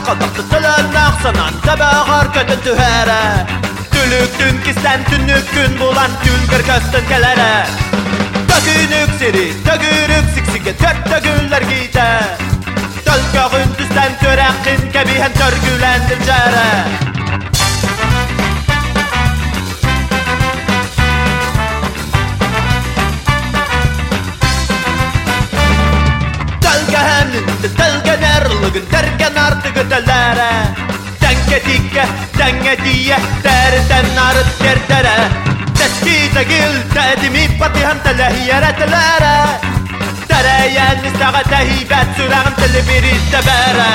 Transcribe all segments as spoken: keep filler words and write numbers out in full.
kaldaktı tılınaq sanan tabağar kötün tühere Tülüktün kisten tünlük gün bulan tülgür köstün kelere Tökünük siri, tögürük siksike tört tögüller giyte Tölkağın tüsten töreqin kebihen törgülendir jere Tölgen erligin tergen artıgı tellere Tenge dikke, tenge diye Terden arıt tertere Teski tegil, tedimi patihan telehiyere telere Tereyen istağa tehibet sürağın teli biri tebere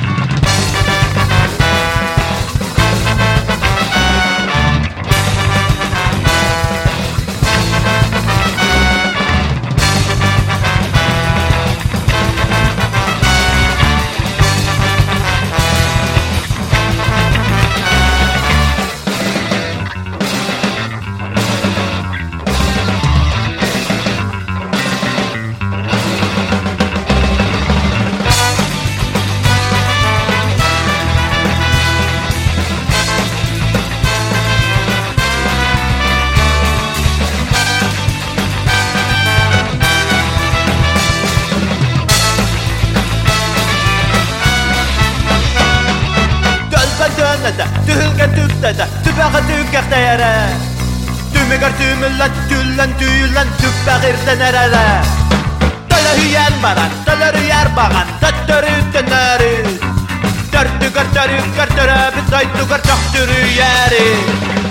Tühülgen tüktede, tübağı tükkek deyere Tümüger tümüllen, tüllen tüyüllen, tübbağirden erere Töle hüyen baran, töle rüyer bağan, töttörü tönörü Törtüger törüger töröbü, töytüger töktürü yeri